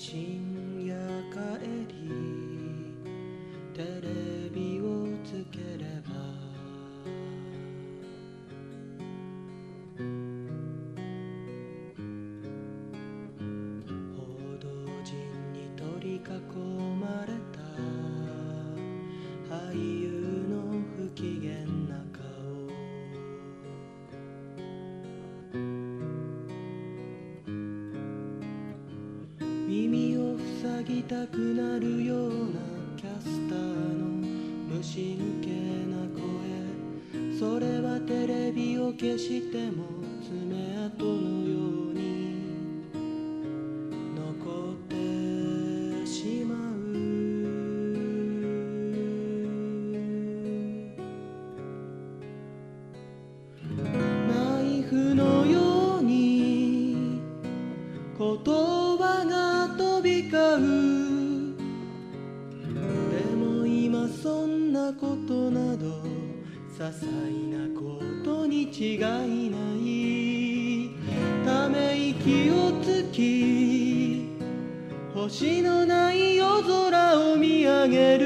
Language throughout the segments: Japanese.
深夜帰りテレビをつければ報道陣に取り囲まれた俳優の不機嫌な顔、耳を塞ぎたくなるようなキャスターの無神経な声、それはテレビを消しても爪痕のように残ってしまう。ナイフのように言葉が飛び交う。でも今そんなことなど些細なことに違いない。ため息をつき星のない夜空を見上げる。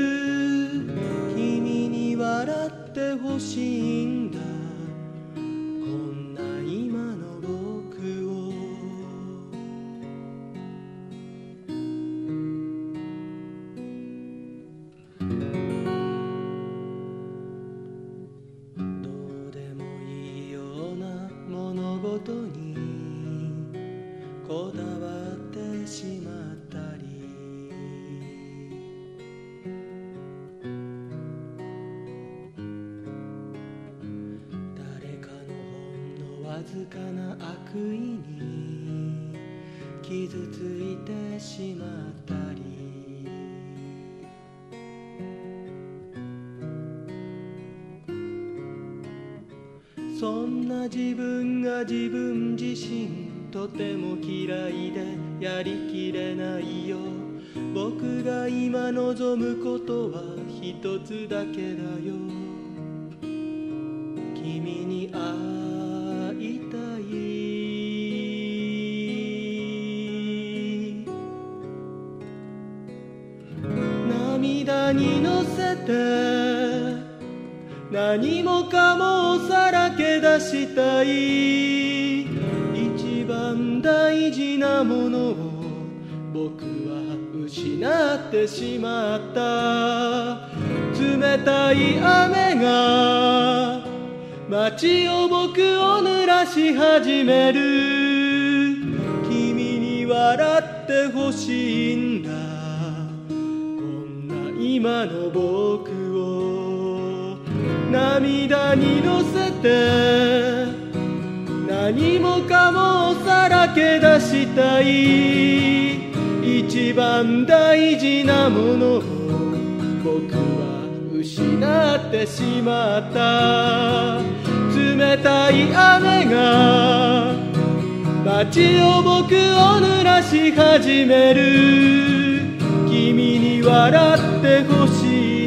君に笑ってほしいんだ、こんな今の僕を。どうでもいいような物事にこだわってしまったり、誰かのほんのわずかな悪意に傷ついてしまったり、そんな自分が自分自身とても嫌いでやりきれないよ。僕が今望むことは一つだけだよ。君に会いたい。涙に乗せて何もかもさらけ出したい。一番大事なものを僕は失ってしまった。冷たい雨が街を僕を濡らし始める。君に笑ってほしいんだ、こんな今の僕を。涙に乗せて何もかもさらけ出したい。一番大事なものを僕は失ってしまった。冷たい雨が街を僕を濡らし始める。君に笑ってほしい